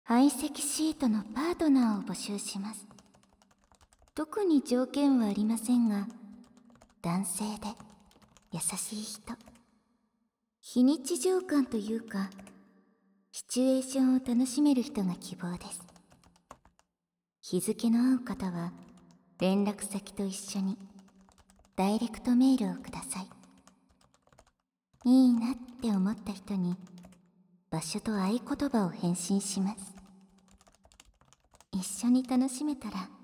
相席シートのパートナーを募集します。特に条件はありませんが、男性で優しい人、非日常感というかシチュエーションを楽しめる人が希望です。日付の合う方は連絡先と一緒にダイレクトメールをください。いいなって思った人に場所と合言葉を返信します。一緒に楽しめたら